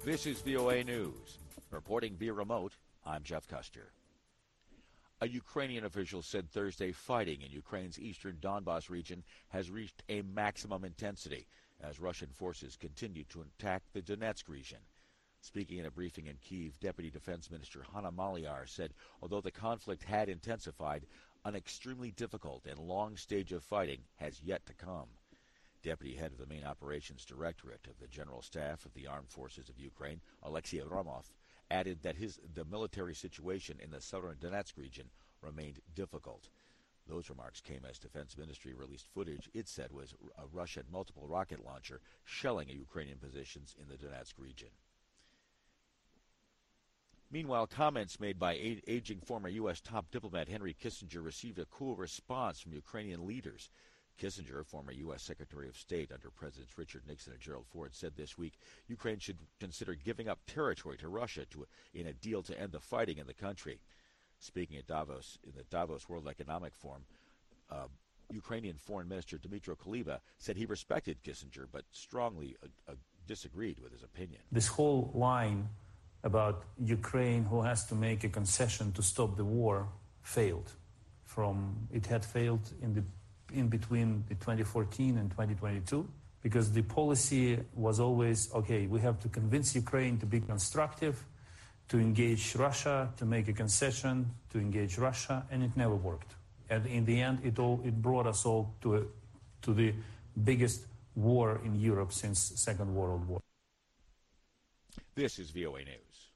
This is VOA News. Reporting via remote, I'm Jeff Custer. A Ukrainian official said Thursday fighting in Ukraine's eastern Donbas region has reached a maximum intensity as Russian forces continue to attack the Donetsk region. Speaking in a briefing in Kyiv, Deputy Defense Minister Hanna Maliar said although the conflict had intensified, an extremely difficult and long stage of fighting has yet to come. Deputy head of the main operations directorate of the General Staff of the Armed Forces of Ukraine, Alexei Avromov, added that the military situation in the southern Donetsk region remained difficult. Those remarks came as Defense Ministry released footage it said was a Russian multiple rocket launcher shelling Ukrainian positions in the Donetsk region. Meanwhile, comments made by aging former U.S. top diplomat Henry Kissinger received a cool response from Ukrainian leaders. Kissinger, former U.S. Secretary of State under Presidents Richard Nixon and Gerald Ford, said this week Ukraine should consider giving up territory to Russia in a deal to end the fighting in the country. Speaking at Davos, in the Davos World Economic Forum, Ukrainian Foreign Minister Dmytro Kuleba said he respected Kissinger but strongly disagreed with his opinion. This whole line about Ukraine who has to make a concession to stop the war failed. It had failed in between the 2014 and 2022, because the policy was always, okay, we have to convince Ukraine to be constructive, to engage Russia, to make a concession, to engage Russia, and it never worked. And in the end, it brought us all to the biggest war in Europe since Second World War. This is VOA News.